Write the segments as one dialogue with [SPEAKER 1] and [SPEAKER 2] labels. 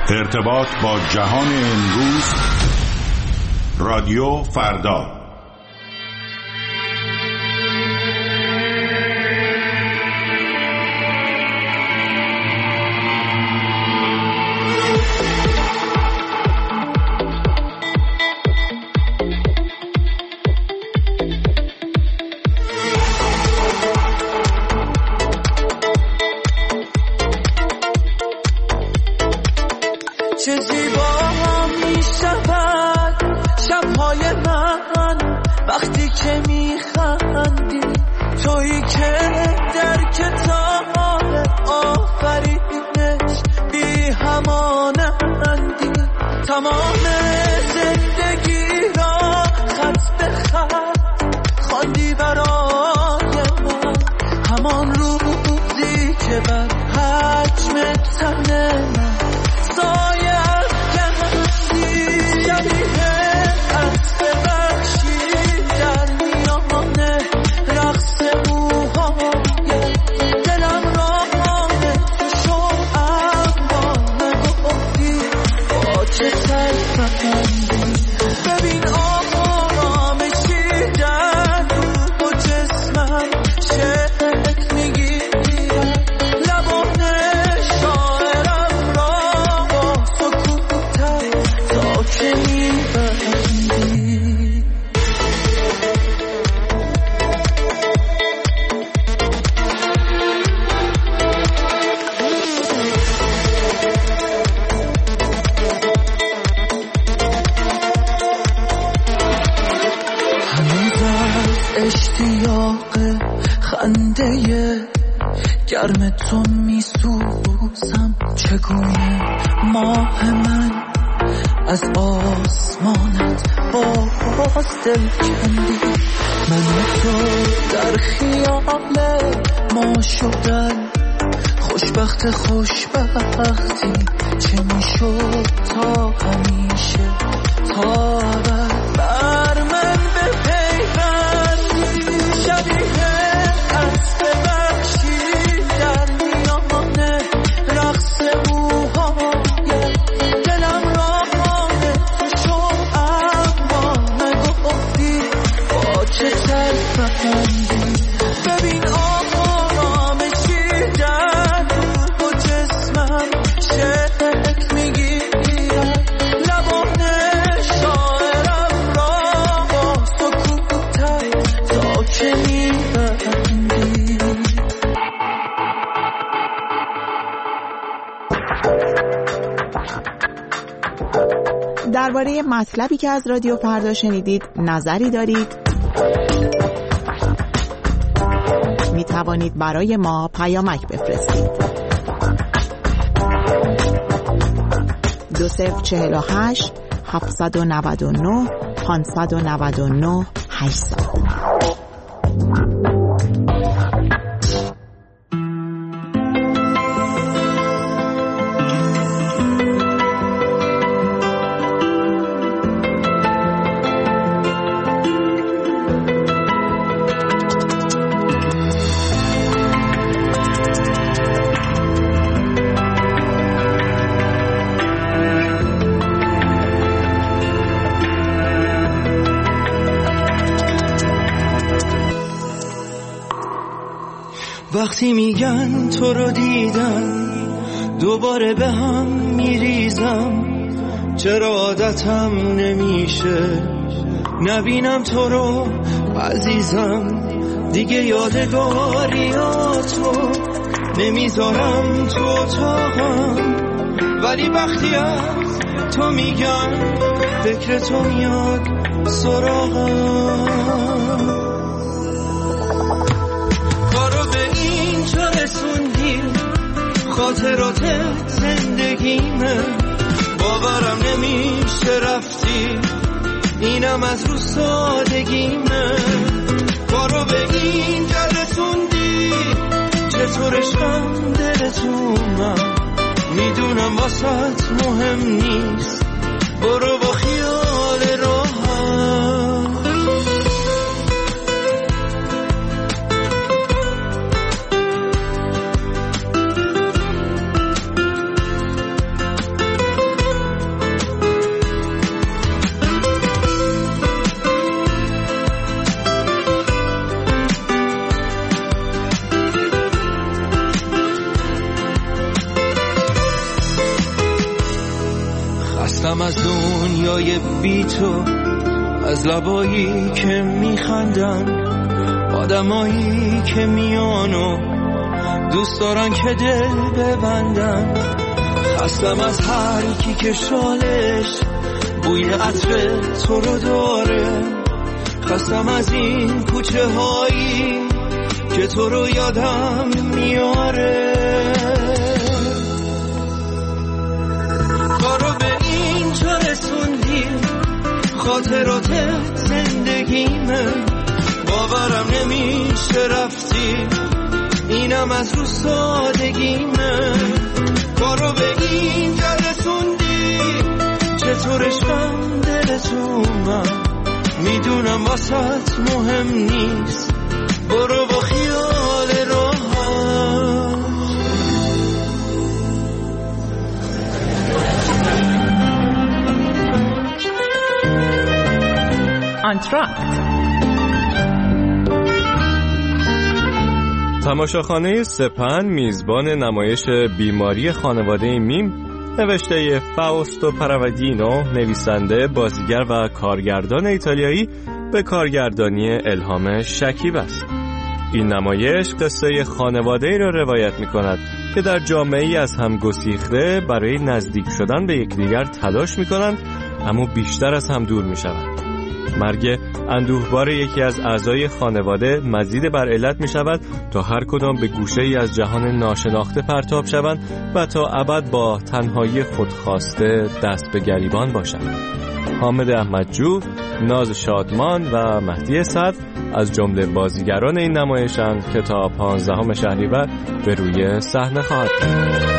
[SPEAKER 1] ارتباط با جهان امروز، رادیو فردا.
[SPEAKER 2] چه زیبا می شود شبهای من وقتی که می خندی، تویی که در کتاب آفرینش بی همانندی، تمام زندگی را خط به خط خواندی برای من، همان روزی که بر حجم تن من سایه افکندی، شبیه اسب وحشی در میان رقص موهای دلم را تو شو، اما نگفتی با چه سرفکندی. ببین آرامشی در روح و جسمم شکل میگیرد، لبان شاعرم را با سکوتت تا که میبندی. هنوز از اشتیاق خنده گرم تو میسوزم، چگونه ماه من از آسمانت باز دل کندی، من و تو در خیال ما شدن خوشبختی، چه میشد تا همیشه تا ابد بر من بپیوندی، شبیه اسب وحشی در میان رقص موهای دلم را تو شو، اما نگفتی با چه سرفکندی. ببین آرامشی در روح و جسمم شکل میگیرد، لبان شاعرم را با سکوتت تا که میبندی.
[SPEAKER 3] درباره مطلبی که از رادیو فردا شنیدید نظری دارید؟ می توانید برای ما پیامک بفرستید. 2048 799 599 800.
[SPEAKER 2] وقتی میگن تو رو دیدم دوباره به هم میریزم، چرا عادتم نمیشه نبینم تو رو عزیزم، دیگه یادگاریاتو نمیذارم تو اتاقم، ولی وقتی از تو میگن فکر تو میاد سراغم. خاطرات زندگیمه، باورم نمیشه رفتی، اینم از رو سادگیمه، کارو به اینجا رسوندی، چطور عشقم دلتونم، میدونم واسط مهم نیست، برو با خیال راحت. خستم از دنیای بی تو، از لبایی که میخندن، آدمایی که میانو دوست دارن که دل ببندن. خستم از هر کی که شالش بوی عطر تو رو داره. خستم از این کوچه هایی که تو رو یادم میاره. کارو به اینجا رسوندی، خاطرات زندگیمه، باورم نمیشه رفتی، اینم از رو سادگیمه. کارو به اینجا رسوندی، چطور عشقم دلتو من میدونم واسط مهم نیست، برو با خیال راحت.
[SPEAKER 3] آنتراکت.
[SPEAKER 4] تماشاخانه سپن میزبان نمایش بیماری خانواده میم نوشته فاوستو پراودینو، نویسنده، بازیگر و کارگردان ایتالیایی به کارگردانی الهام شکیب است. این نمایش قصه خانواده‌ای را روایت می‌کند که در جامعه‌ای از هم گسیخته برای نزدیک شدن به یکدیگر تلاش می‌کنند، اما بیشتر از هم دور می‌شوند. مرگ اندوهبار یکی از اعضای خانواده مزید بر علت می شود تا هر کدام به گوشه‌ای از جهان ناشناخته پرتاب شوند و تا ابد با تنهایی خودخواسته دست به گریبان باشند. حامد احمدجو، ناز شادمان و مهدی صدر از جمله بازیگران این نمایشند که تا 15 شهریور به روی صحنه خواهد بود.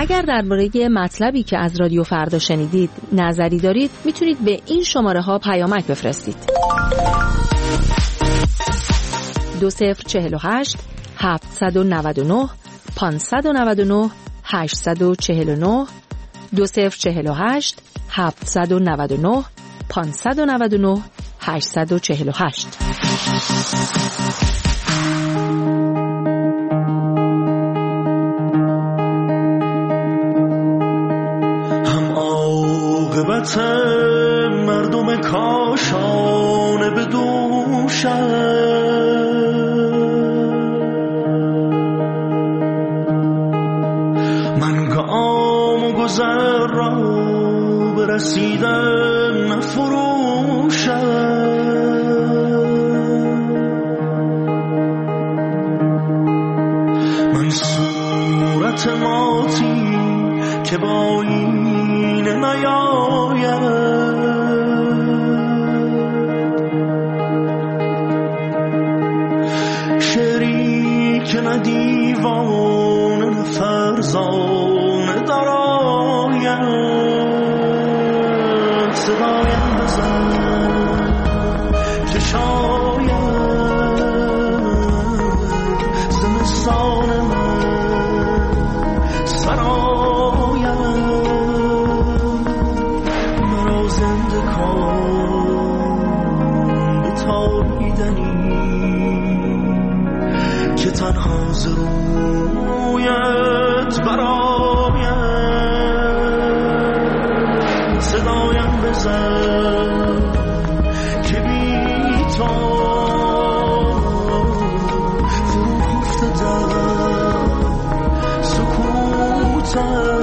[SPEAKER 5] اگر درباره مطلبی که از رادیو فردا شنیدید نظری دارید میتونید به این شماره ها پیامک بفرستید. 2048 799 599 849 2048 799 599 848.
[SPEAKER 2] عاقبت مردم کاشانه به دوشم من گام و گذر را برسیدن نفروشم من صورت ماتی که با این نیاید شعری که نه دیوان نه فرزانه دراید صدایم بزن که شاید زمستان من سراید مرا زنده کن به تابیدنی که تنها ز رویت براید صدایم بزن که بی تو فرو خفته در سکوتم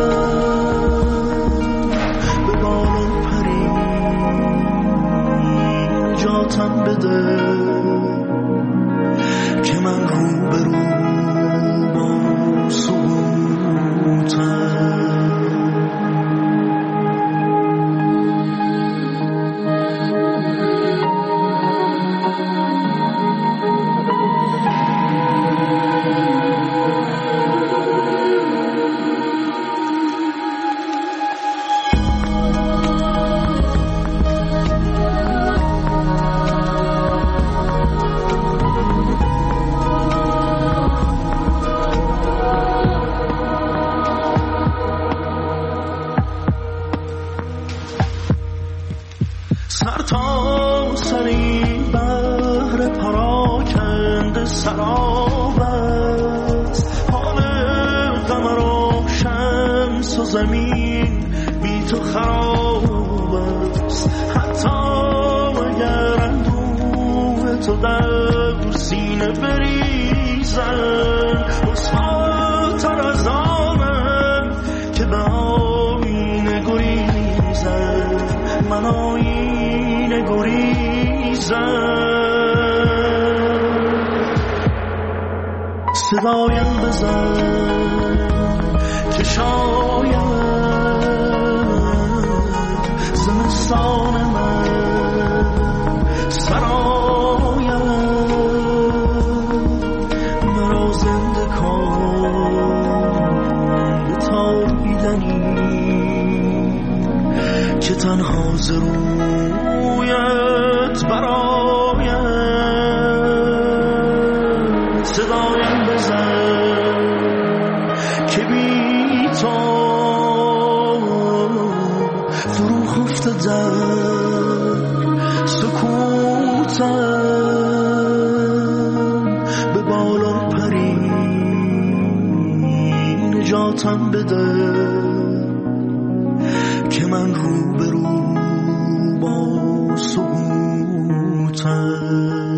[SPEAKER 2] به بالون پری نجاتم بده که من رو به رو با سکوتم سر تا سری بحر پراکنده سراب است حال قمر و شمس و زمین بی تو خراب است حتی اگر اندوه تو در سینه بریزن رسواتر از آنم که به آینه گریزن من آینه گریزم صدایم بزن که شاید زمستان من سراید مرا زنده کن به تابیدنی که تنها ز رویت براید صدایم بزن که بی تو فرو خفته در سکوتم به بالون پری نجاتم بده که من رو به رو با سکوتم